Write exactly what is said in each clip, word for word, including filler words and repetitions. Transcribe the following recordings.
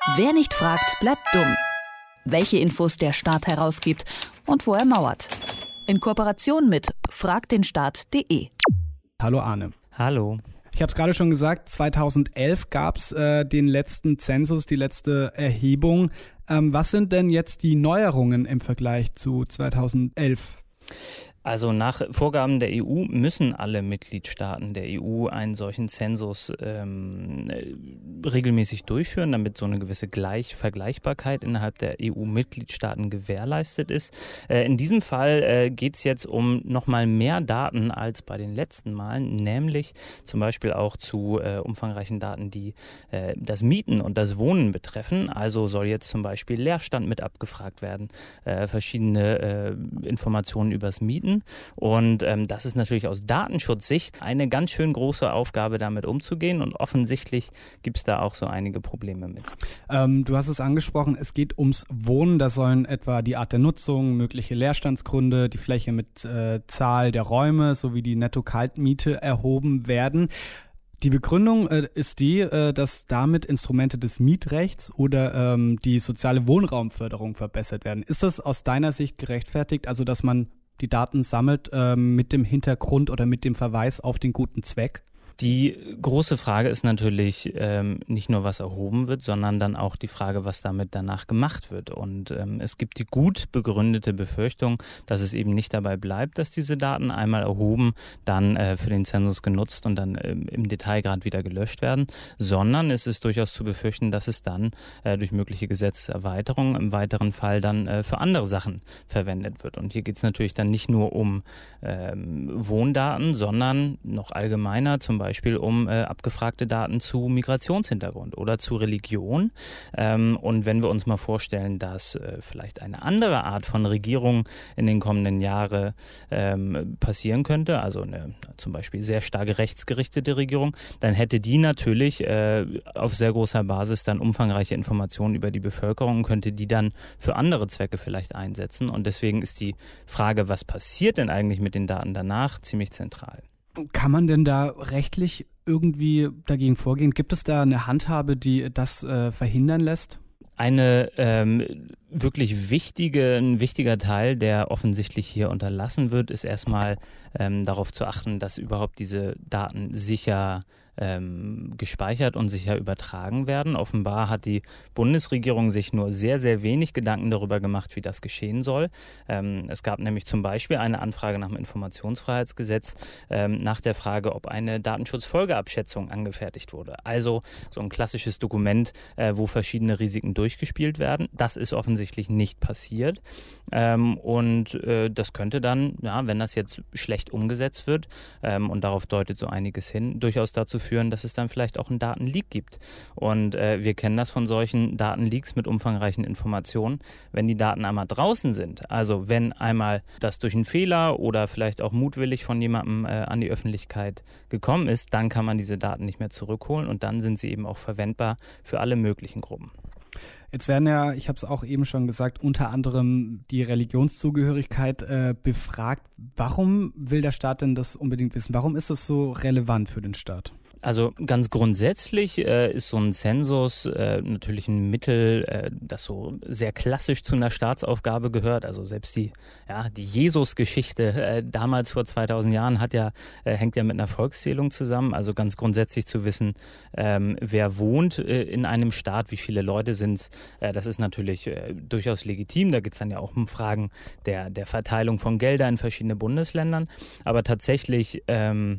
Wer nicht fragt, bleibt dumm. Welche Infos der Staat herausgibt und wo er mauert. In Kooperation mit frag den staat punkt de. Hallo Arne. Hallo. Ich habe es gerade schon gesagt, zweitausendelf gab es äh, den letzten Zensus, die letzte Erhebung. Ähm, was sind denn jetzt die Neuerungen im Vergleich zu zweitausendelf? Also nach Vorgaben der E U müssen alle Mitgliedstaaten der E U einen solchen Zensus ähm, regelmäßig durchführen, damit so eine gewisse Gleich- Vergleichbarkeit innerhalb der E U-Mitgliedstaaten gewährleistet ist. Äh, in diesem Fall äh, geht es jetzt um nochmal mehr Daten als bei den letzten Malen, nämlich zum Beispiel auch zu äh, umfangreichen Daten, die äh, das Mieten und das Wohnen betreffen. Also soll jetzt zum Beispiel Leerstand mit abgefragt werden, äh, verschiedene äh, Informationen übers Mieten. Und ähm, das ist natürlich aus Datenschutzsicht eine ganz schön große Aufgabe, damit umzugehen. Und offensichtlich gibt es da auch so einige Probleme mit. Ähm, du hast es angesprochen, es geht ums Wohnen. Da sollen etwa die Art der Nutzung, mögliche Leerstandsgründe, die Fläche mit äh, Zahl der Räume sowie die Netto-Kaltmiete erhoben werden. Die Begründung äh, ist die, äh, dass damit Instrumente des Mietrechts oder ähm, die soziale Wohnraumförderung verbessert werden. Ist das aus deiner Sicht gerechtfertigt, also dass man die Daten sammelt ähm, mit dem Hintergrund oder mit dem Verweis auf den guten Zweck? Die große Frage ist natürlich ähm, nicht nur, was erhoben wird, sondern dann auch die Frage, was damit danach gemacht wird. Und ähm, es gibt die gut begründete Befürchtung, dass es eben nicht dabei bleibt, dass diese Daten einmal erhoben, dann äh, für den Zensus genutzt und dann ähm, im Detailgrad wieder gelöscht werden, sondern es ist durchaus zu befürchten, dass es dann äh, durch mögliche Gesetzeserweiterungen im weiteren Fall dann äh, für andere Sachen verwendet wird. Und hier geht es natürlich dann nicht nur um ähm, Wohndaten, sondern noch allgemeiner, zum Beispiel Beispiel um äh, abgefragte Daten zu Migrationshintergrund oder zu Religion. Ähm, und wenn wir uns mal vorstellen, dass äh, vielleicht eine andere Art von Regierung in den kommenden Jahren ähm, passieren könnte, also eine zum Beispiel sehr stark rechtsgerichtete Regierung, dann hätte die natürlich äh, auf sehr großer Basis dann umfangreiche Informationen über die Bevölkerung und könnte die dann für andere Zwecke vielleicht einsetzen. Und deswegen ist die Frage, was passiert denn eigentlich mit den Daten danach, ziemlich zentral. Kann man denn da rechtlich irgendwie dagegen vorgehen? Gibt es da eine Handhabe, die das äh, verhindern lässt? Eine ähm, wirklich wichtige, ein wichtiger Teil, der offensichtlich hier unterlassen wird, ist erstmal ähm, darauf zu achten, dass überhaupt diese Daten sicher ähm, gespeichert und sicher übertragen werden. Offenbar hat die Bundesregierung sich nur sehr, sehr wenig Gedanken darüber gemacht, wie das geschehen soll. Ähm, es gab nämlich zum Beispiel eine Anfrage nach dem Informationsfreiheitsgesetz ähm, nach der Frage, ob eine Datenschutzfolgeabschätzung angefertigt wurde. Also so ein klassisches Dokument, äh, wo verschiedene Risiken durchgespielt werden. Das ist offensichtlich nicht passiert. Ähm, und äh, das könnte dann, ja, wenn das jetzt schlecht umgesetzt wird, ähm, und darauf deutet so einiges hin, durchaus dazu führen, dass es dann vielleicht auch einen Datenleak gibt. Und äh, wir kennen das von solchen Datenleaks mit umfangreichen Informationen. Wenn die Daten einmal draußen sind, also wenn einmal das durch einen Fehler oder vielleicht auch mutwillig von jemandem äh, an die Öffentlichkeit gekommen ist, dann kann man diese Daten nicht mehr zurückholen und dann sind sie eben auch verwendbar für alle möglichen Gruppen. Jetzt werden ja, ich habe es auch eben schon gesagt, unter anderem die Religionszugehörigkeit äh, befragt. Warum will der Staat denn das unbedingt wissen? Warum ist das so relevant für den Staat? Also ganz grundsätzlich äh, ist so ein Zensus äh, natürlich ein Mittel, äh, das so sehr klassisch zu einer Staatsaufgabe gehört. Also selbst die, ja, die Jesus-Geschichte äh, damals vor zweitausend Jahren hat ja, äh, hängt ja mit einer Volkszählung zusammen. Also ganz grundsätzlich zu wissen, ähm, wer wohnt äh, in einem Staat, wie viele Leute sind es, äh, das ist natürlich äh, durchaus legitim. Da geht es dann ja auch um Fragen der, der Verteilung von Geldern in verschiedene Bundesländern. Aber tatsächlich ähm,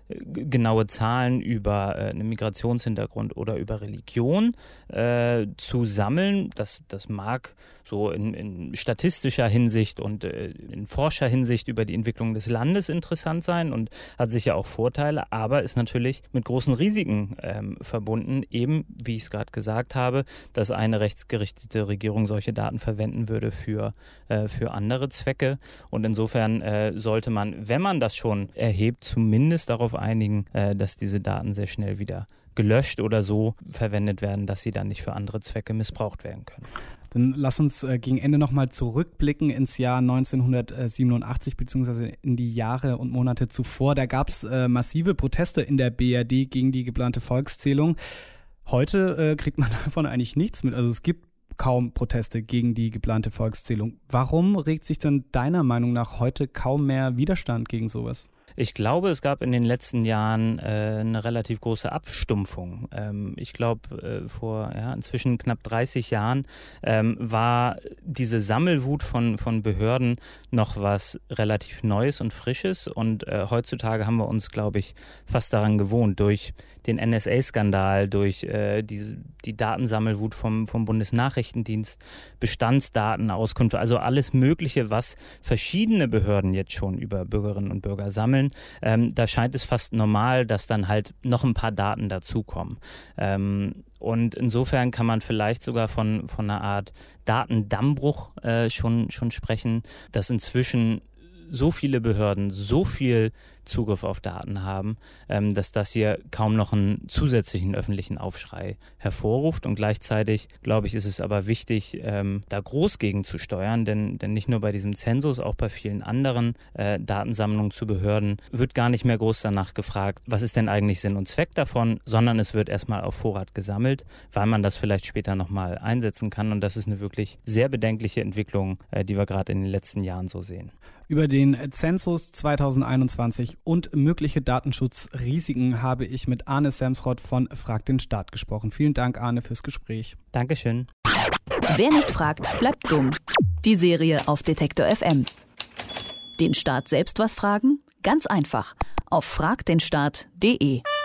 genaue Zahlen über äh, einen Migrationshintergrund oder über Religion äh, zu sammeln. Das, das mag so in, in statistischer Hinsicht und äh, in Forscherhinsicht über die Entwicklung des Landes interessant sein und hat sicher auch Vorteile, aber ist natürlich mit großen Risiken ähm, verbunden, eben, wie ich es gerade gesagt habe, dass eine rechtsgerichtete Regierung solche Daten verwenden würde für, äh, für andere Zwecke. Und insofern äh, sollte man, wenn man das schon erhebt, zumindest darauf einigen, äh, dass diese Daten sehr schnell wieder gelöscht oder so verwendet werden, dass sie dann nicht für andere Zwecke missbraucht werden können. Dann lass uns äh, gegen Ende nochmal zurückblicken ins Jahr neunzehnhundertsiebenundachtzig beziehungsweise in die Jahre und Monate zuvor. Da gab es äh, massive Proteste in der B R D gegen die geplante Volkszählung. Heute äh, kriegt man davon eigentlich nichts mit. Also es gibt kaum Proteste gegen die geplante Volkszählung. Warum regt sich denn deiner Meinung nach heute kaum mehr Widerstand gegen sowas? Ich glaube, es gab in den letzten Jahren äh, eine relativ große Abstumpfung. Ähm, ich glaube, äh, vor ja, inzwischen knapp dreißig Jahren ähm, war diese Sammelwut von, von Behörden noch was relativ Neues und Frisches. Und äh, heutzutage haben wir uns, glaube ich, fast daran gewohnt, durch den N S A-Skandal, durch äh, diese, die Datensammelwut vom, vom Bundesnachrichtendienst, Bestandsdatenauskünfte, also alles Mögliche, was verschiedene Behörden jetzt schon über Bürgerinnen und Bürger sammeln. Ähm, da scheint es fast normal, dass dann halt noch ein paar Daten dazukommen. Ähm, und insofern kann man vielleicht sogar von, von einer Art Datendammbruch äh, schon, schon sprechen, dass inzwischen so viele Behörden so viel Zugriff auf Daten haben, ähm, dass das hier kaum noch einen zusätzlichen öffentlichen Aufschrei hervorruft. Und gleichzeitig, glaube ich, ist es aber wichtig, ähm, da groß gegen zu steuern, denn, denn nicht nur bei diesem Zensus, auch bei vielen anderen äh, Datensammlungen zu Behörden wird gar nicht mehr groß danach gefragt, was ist denn eigentlich Sinn und Zweck davon, sondern es wird erstmal auf Vorrat gesammelt, weil man das vielleicht später nochmal einsetzen kann. Und das ist eine wirklich sehr bedenkliche Entwicklung, äh, die wir gerade in den letzten Jahren so sehen. Über den Zensus zwanzig einundzwanzig und mögliche Datenschutzrisiken habe ich mit Arne Semsrott von Frag den Staat gesprochen. Vielen Dank, Arne, fürs Gespräch. Dankeschön. Wer nicht fragt, bleibt dumm. Die Serie auf Detektor F M. Den Staat selbst was fragen? Ganz einfach. Auf frag den staat punkt de.